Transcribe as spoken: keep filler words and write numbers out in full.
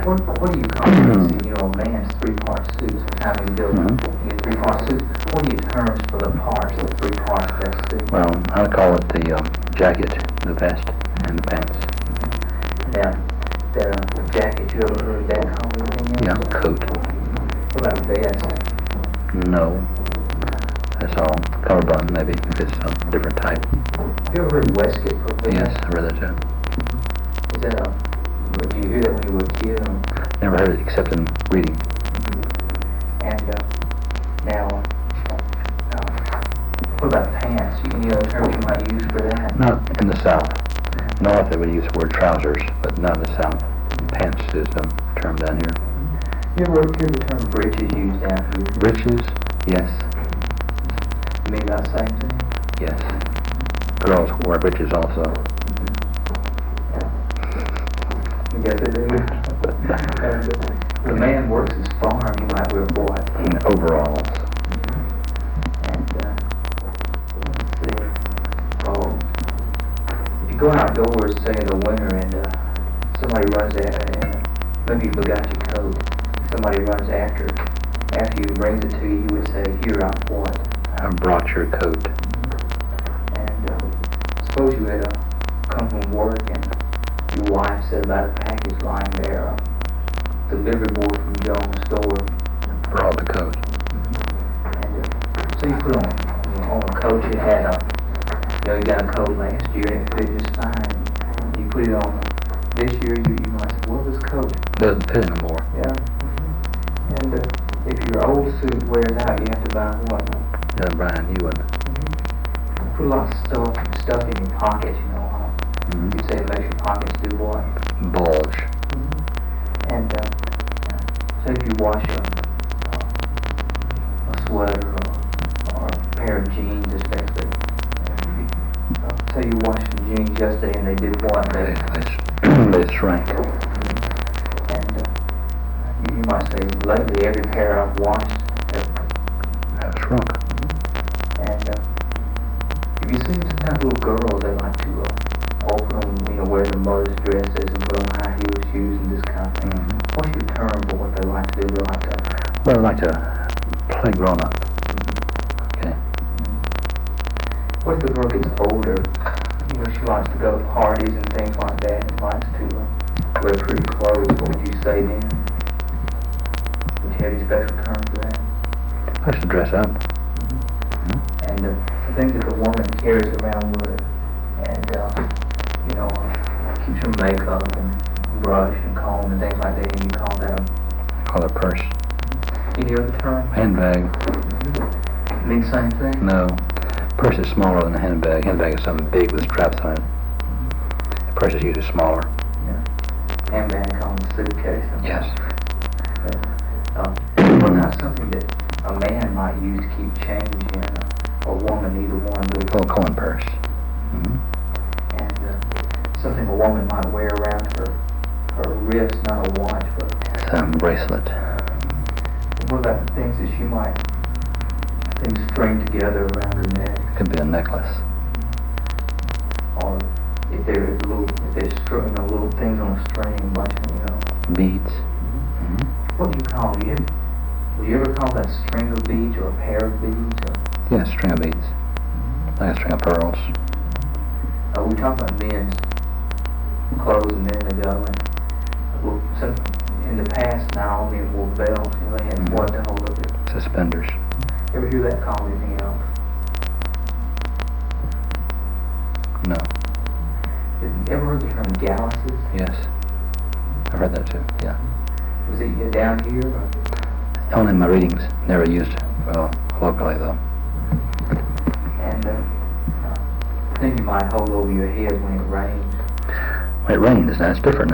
What, what do you call it? You know, a man's three-part suits, which how many build Mm-hmm. you get three-part suits. What do you terms for the parts, the three parts of that suit? Well, I call it the um, jacket, the vest, and the pants. Now, the uh, jacket, you ever heard that called anything else? Yeah, coat. What about vest? No. That's all. Cummerbund, maybe, if it's a different type. You ever heard waistcoat for vest? Yes, I read that too. Is that a, did you hear that when you were a kid? Or? Never heard it except in reading. And uh, now, uh, what about pants? Any other terms you might use for that? Not in the South. North they would use the word trousers, but not in the South. Pants is the term down here. You ever hear the term breeches used down here? Breeches? Yes. You mean about the same thing? Yes. Girls wear breeches also. Yes, they do. And the man works his farm, he might wear what? In overalls. And, uh, let's see. Oh, if you go outdoors, say in the winter, and uh, somebody runs at, and maybe you forgot your coat, somebody runs after, after you brings it to you, you would say, here, I've what? I brought your coat. And uh, suppose you had uh, come from work, and your wife said about a package lying there, a delivery boy from Jones' store. Brought the coat. And uh, so you put on, you know, on a coat you had a, you know, you got a coat last year and it fit just fine. You put it on this year, you, you might say, well, this coat. Doesn't fit anymore. Yeah. And uh, if your old suit wears out, you have to buy what? Doesn't buy a new one. Put a lot of stuff, stuff in your pockets, you know. Huh? Mm-hmm. You say it makes your pockets do what? Bulge. Mm-hmm. And uh, say if you wash a, uh, a sweater or, or a pair of jeans, especially. Uh, say you washed some jeans yesterday and they did what? They, They, they, they shrank. and uh, you, you might say, lately every pair I've washed have, Have shrunk. and uh, if you see sometimes little girls, they like to uh, open them, you know, wear their mother's dresses and put on high heel shoes and this kind of thing. Mm-hmm. What's your term for what they like to do? They like to... Well, I like to play grown up. Okay. What if the girl gets older? You know, she likes to go to parties and things like that and likes to uh, wear pretty clothes. What would you say then? Would you have any special term for that? I should dress up. Mm-hmm. And uh, the things that the woman carries around with her, and uh, you know, uh, keeps her makeup and brush and comb and things like that, and you call that a... Call it a purse. Any other term? Handbag. Mm-hmm. Mean the same thing? No. Purse is smaller than a handbag. Handbag is something big with straps on it. The purse is usually smaller. Yeah. Handbag called a suitcase. Yes. Uh, what about something that a man might use to keep change in, uh, or a woman, either one, but Called a coin purse. Mm-hmm. and uh, something a woman might wear around her her wrist, not a watch, but Some bracelet. what about the things that she might things string together around her neck, Could be a necklace. or if they're little, if they're string, you know, little things on a string, a bunch of, you know. Beads. Mm-hmm. What do you call it? You, would you ever call that a string of beads or a pair of beads? Or, Yeah, string of beads. Like a string of pearls. uh, we talk about men's clothes a minute ago, and well, some, in the past now all men wore belts, you know, they had Mhm. what to hold up their... Suspenders. Ever hear that called anything else? No. Have you ever heard the term galluses? Yes. I've heard that too. Yeah. Was it uh, down here? Or? Only in my readings. Never used well locally though. And uh, uh, thing you might hold over your head when it rains. When it rains, now it's different